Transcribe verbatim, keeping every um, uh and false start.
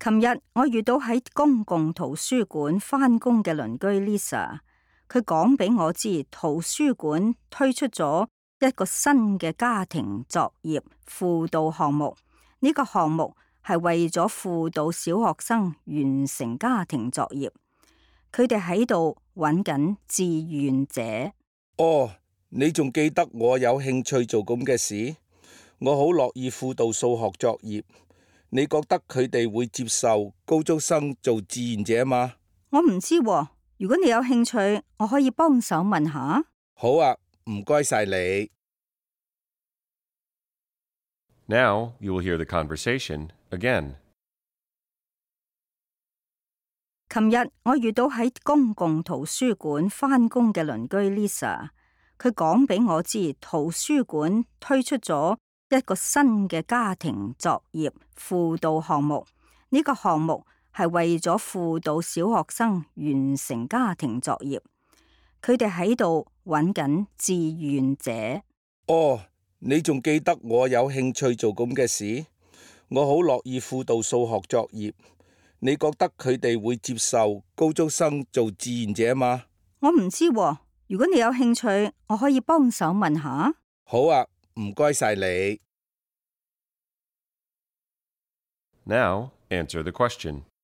琴日我遇到喺公共圖書館返工嘅鄰居 Lisa， 佢講俾我知圖書館推出咗一個新嘅家庭作業輔導項目。呢個項目係為咗輔導小學生完成家庭作業，佢哋喺度揾緊志願者。 哦，你仲記得我有興趣做咁嘅事？我好樂意輔導數學作業。你覺得佢哋會接受高中生做志願者嗎？ 我唔知喎，如果你有興趣，我可以幫手問下。 好啊，唔該晒你。 Now you will hear the conversation again. 琴日我遇到喺公共圖書館返工嘅鄰居 Lisa， 佢講俾我知圖書館推出咗一個新嘅家庭作業輔導項目。呢個項目係為咗輔導小學生完成家庭作業，佢哋喺度揾緊志願者。 哦，你仲記得我有興趣做咁嘅事？我好樂意輔導數學作業。你覺得佢哋會接受高中生做志願者嗎？ 我唔知喎，如果你有興趣，我可以幫手問下。 好啊，唔該晒你。 Now answer the question.